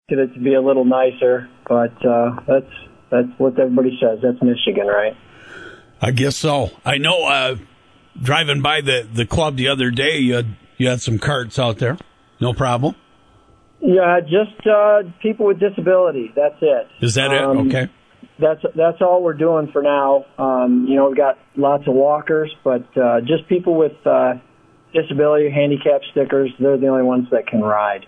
it to be a little nicer, but that's what everybody says. That's Michigan, right? I guess so. I know driving by the club the other day, you had some carts out there. No problem? Yeah, just people with disability. That's it. Is that it? Okay. That's all we're doing for now. We've got lots of walkers, but just people with disability, handicap stickers, they're the only ones that can ride.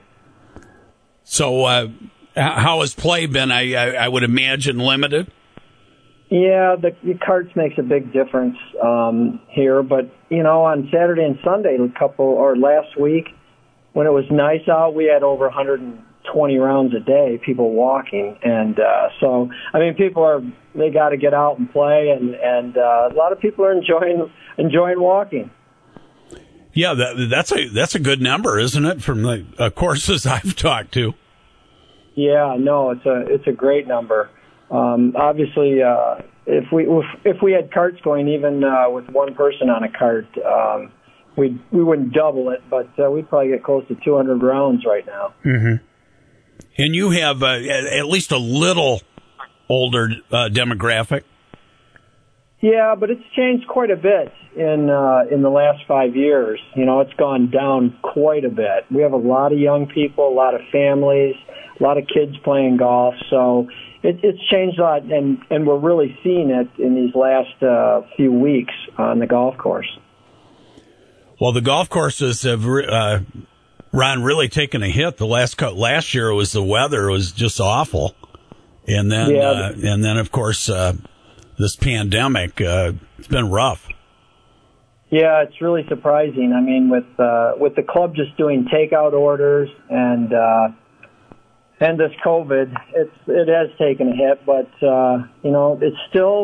So how has play been? I would imagine limited? Yeah, the carts makes a big difference here. But, on Saturday and Sunday, last week, when it was nice out, we had over 120 rounds a day, people walking. And people they got to get out and play, and a lot of people are enjoying walking. Yeah, that's a good number, isn't it, from the courses I've talked to? Yeah, no, it's a great number. Obviously, if we had carts going, even with one person on a cart, we wouldn't double it, but we'd probably get close to 200 rounds right now. Mm-hmm. And you have at least a little older demographic. Yeah, but it's changed quite a bit in the last 5 years. It's gone down quite a bit. We have a lot of young people, a lot of families, a lot of kids playing golf. So it's changed a lot, and we're really seeing it in these last few weeks on the golf course. Well, the golf courses have, Ron, really taken a hit. Last year, it was the weather. It was just awful. And then, of course, this pandemic, it's been rough. Yeah, it's really surprising. I mean, with the club just doing takeout orders and this COVID, it has taken a hit. But it's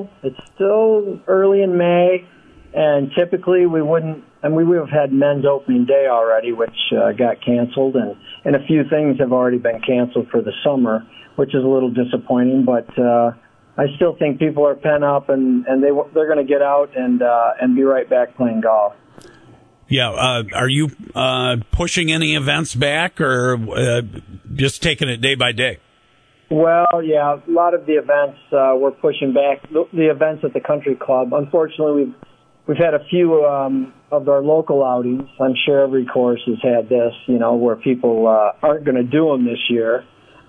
still early in May, and typically we would have had men's opening day already, which got canceled, and a few things have already been canceled for the summer, which is a little disappointing. But I still think people are pent up, and they're going to get out and be right back playing golf. Yeah, are you pushing any events back, or just taking it day by day? Well, yeah, a lot of the events we're pushing back. The events at the country club, unfortunately, we've had a few of our local outings. I'm sure every course has had this, where people aren't going to do them this year.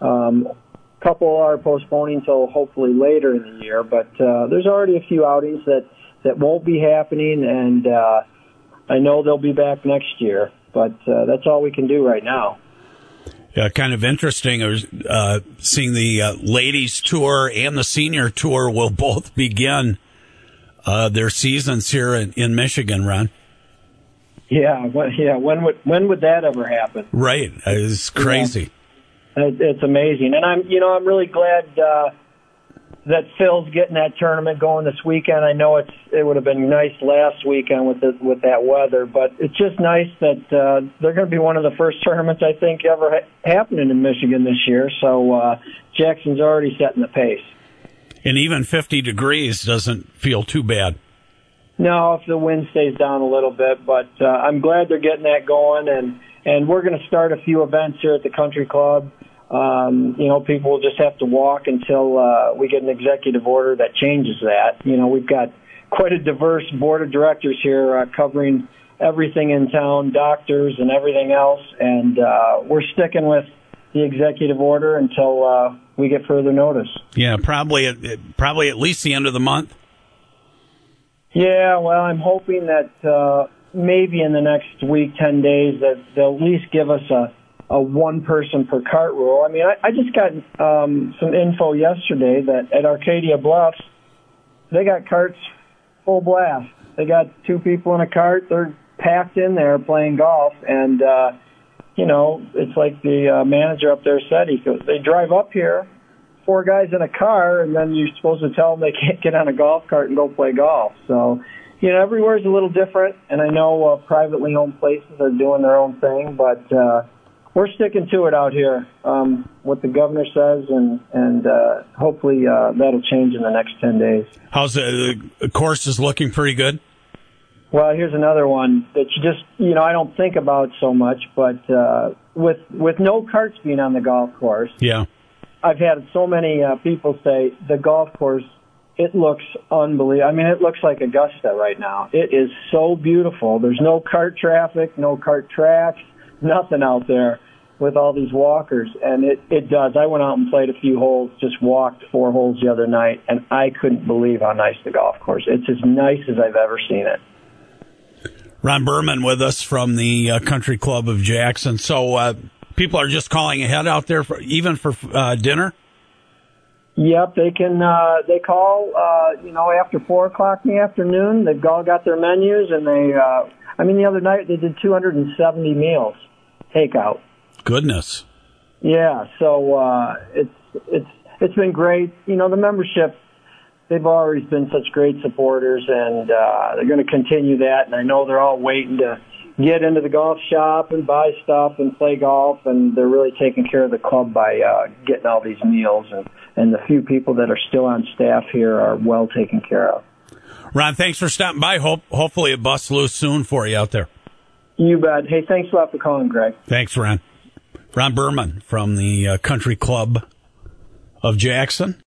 A couple are postponing till hopefully later in the year, but there's already a few outings that won't be happening, and I know they'll be back next year, but that's all we can do right now. Yeah, kind of interesting. I was seeing the ladies tour and the senior tour will both begin their seasons here in Michigan, Ron. Yeah. When would that ever happen? Right, it's crazy. Yeah. It's amazing, and I'm really glad that Phil's getting that tournament going this weekend. I know it would have been nice last weekend with that weather, but it's just nice that they're going to be one of the first tournaments I think ever happening in Michigan this year. So Jackson's already setting the pace. And even 50 degrees doesn't feel too bad. No, if the wind stays down a little bit, but I'm glad they're getting that going, and we're going to start a few events here at the country club. People will just have to walk until we get an executive order that changes that. We've got quite a diverse board of directors here covering everything in town, doctors and everything else, and we're sticking with the executive order until we get further notice. Yeah, probably at least the end of the month. Yeah, well, I'm hoping that maybe in the next week, 10 days, that they'll at least give us a one-person per cart rule. I mean, I just got some info yesterday that at Arcadia Bluffs, they got carts full blast. They got 2 people in a cart. They're packed in there playing golf, and, it's like the manager up there said. He goes, they drive up here, 4 guys in a car, and then you're supposed to tell them they can't get on a golf cart and go play golf. So, everywhere's a little different, and I know privately owned places are doing their own thing, but we're sticking to it out here, what the governor says, and hopefully that'll change in the next 10 days. How's the course is looking pretty good? Well, here's another one that you just, I don't think about so much, but with no carts being on the golf course, yeah, I've had so many people say the golf course, it looks unbelievable. I mean, it looks like Augusta right now. It is so beautiful. There's no cart traffic, no cart tracks, nothing out there with all these walkers, and it does. I went out and played a few holes, just walked 4 holes the other night, and I couldn't believe how nice the golf course. It's as nice as I've ever seen it. Ron Berman with us from the Country Club of Jackson. So people are just calling ahead out there, even for dinner? Yep, they can. They call, after 4 o'clock in the afternoon. They've all got their menus, and the other night they did 270 meals takeout. Goodness. Yeah, so it's been great. The membership, they've always been such great supporters, and they're going to continue that. And I know they're all waiting to get into the golf shop and buy stuff and play golf, and they're really taking care of the club by getting all these meals. And the few people that are still on staff here are well taken care of. Ron, thanks for stopping by. Hopefully it busts loose soon for you out there. You bet. Hey, thanks a lot for calling, Greg. Thanks, Ron. Ron Berman from the Country Club of Jackson.